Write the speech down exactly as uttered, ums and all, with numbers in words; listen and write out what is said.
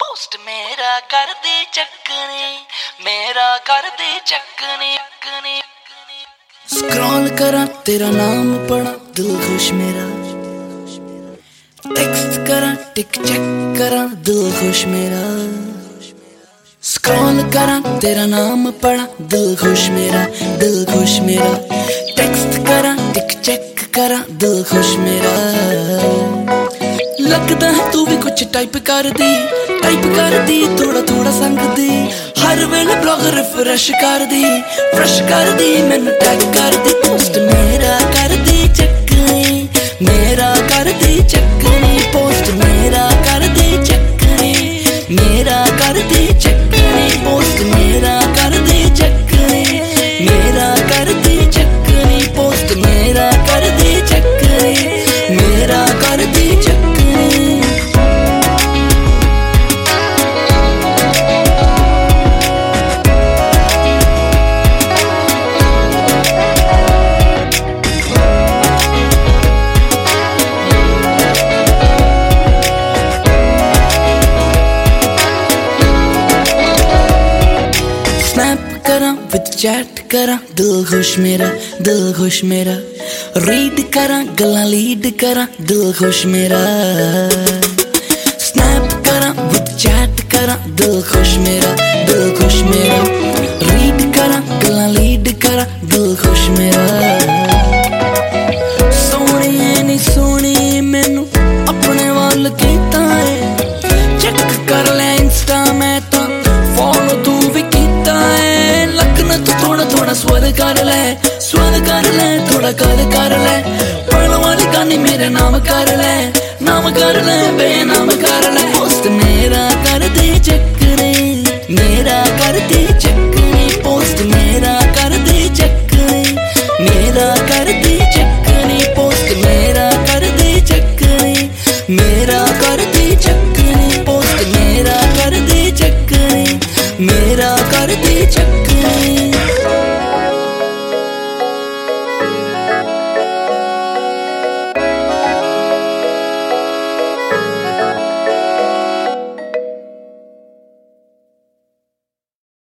Post मेरा कर दे चक्कने, मेरा कर दे चक्कने चक्कने। स्क्रॉल करा तेरा नाम पढ़ा दिल खुश मेरा, टेक्स्ट करा टिक चेक करा दिल खुश मेरा। स्क्रॉल करा तेरा नाम पढ़ा दिल खुश मेरा, दिल खुश मेरा। टेक्स्ट करा टिक चेक करा दिल खुश मेरा। लगदा है तू भी कुछ टाइप कर दी, टाइप कर दी थोड़ा थोड़ा संग दी। हर वेले ब्लॉग रिफ्रेश कर दी, फ्रेश कर दी मैनू टैग कर दी। पोस्ट मेरा कर दी चक्कनी, मेरा कर दी चक्कनी। पोस्ट मेरा कर दी चक्कनी, मेरा कर दी चक्कनी। पोस्ट मेरा कर दी चक्कनी, मेरा कर दी चक्कनी। पोस्ट मेरा कर दी चक्कनी, मेरा कर दी चक्कनी। विद चैट करा दिल खुश मेरा, दिल खुश मेरा। रीड करा गल्लां लीड करा दिल खुश मेरा। स्नैप करा विद चैट करा दिल खुश मेरा, दिल खुश मेरा। रीड करा गल्लां लीड करा दिल खुश मेरा। सोहनी नी सोहनी मैनू अपने वाल कीता है, चेक कर ले इंस्टा मैं तो फॉलो तू भी कीता है। तू थोड़ा थोड़ा स्वर कर ले, स्वर कर ले थोड़ा कर कर ले। पढ़ने वाली गानी मेरे नाम कर ले, नाम कर ले बेनाम कर ले। पोस्ट मेरा कर दे चक्कनी, मेरा कर दे चक्कनी। पोस्ट मेरा कर दे चक्कनी, मेरा कर दे चक्कनी। पोस्ट मेरा कर दे चक्कनी, मेरा कर दे चक्कनी। पोस्ट मेरा कर दे चक्कनी, मेरा कर दे चक्कनी।